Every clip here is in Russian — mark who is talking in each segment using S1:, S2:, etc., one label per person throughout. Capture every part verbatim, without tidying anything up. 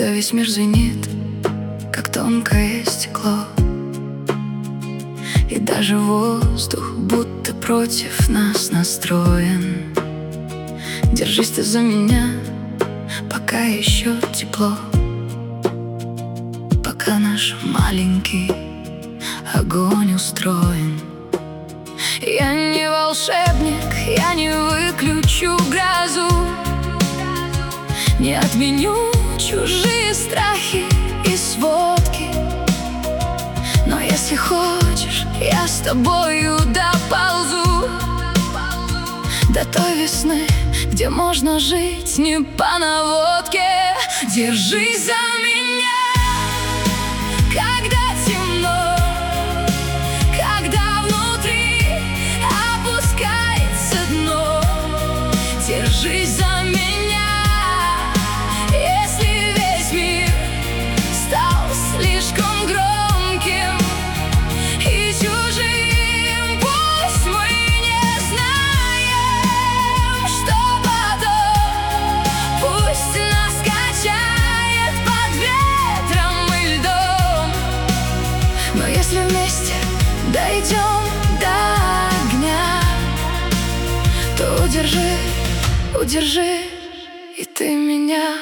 S1: когда весь мир звенит, как тонкое стекло, и даже воздух будто против нас настроен. Держись ты за меня, пока еще тепло, пока наш маленький огонь устроен. Я не волшебник, я не выключу грозу, не отменю чужие страхи и сводки. Но если хочешь, я с тобою доползу до той весны, где можно жить не по наводке. Держись за меня, когда темно, когда внутри опускается дно. Держись за меня, если весь мир стал слишком громким и чужим. Пусть мы не знаем, что потом, пусть нас качает под ветром и льдом. Но если вместе дойдем до огня, то удержи, удержи и ты меня.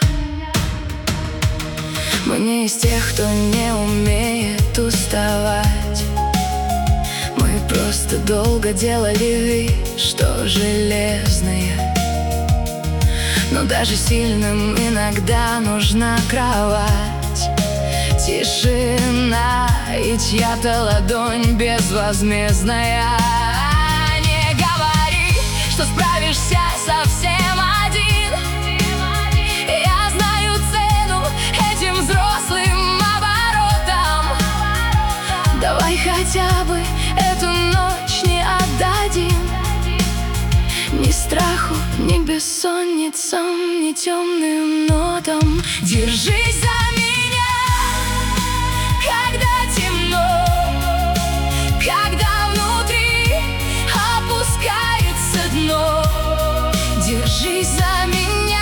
S1: Мы не из тех, кто не умеет уставать. Мы просто долго делали вид, что железные. Но даже сильным иногда нужна кровать, тишина и чья-то ладонь безвозмездная. Не говори, что справишься совсем один. Я знаю цену этим взрослым оборотам. Давай хотя бы эту ночь не отдадим ни страху, ни бессонницам, ни темным нотам. Держись за меня, когда темно, когда внутри опускается дно. Держись за меня,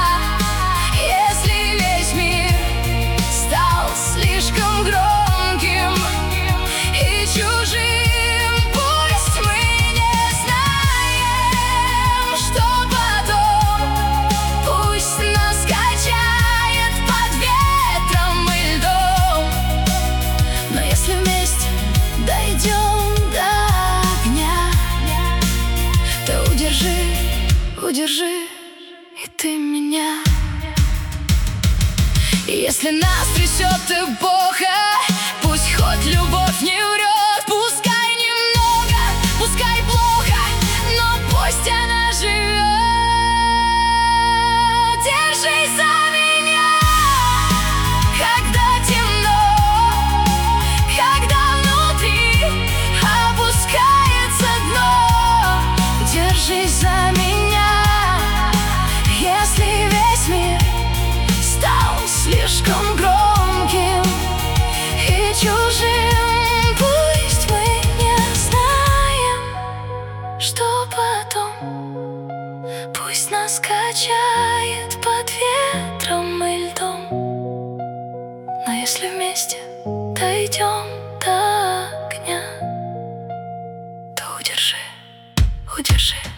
S1: если весь мир стал слишком громким и чужим. Пусть мы не знаем, что потом, пусть нас качает под ветром и льдом. Но если вместе дойдем до огня, то удержи, удержи и ты меня. И если нас трясет эпоха, пусть хоть любовь не врет. Пускай немного, пускай плохо, но пусть она живет. Держись за меня, когда темно, когда внутри опускается дно. Держись за меня, если весь мир стал слишком громким и чужим. Пусть мы не знаем, что потом, пусть нас качает под ветром и льдом. Но если вместе дойдем до огня, то удержи, удержи.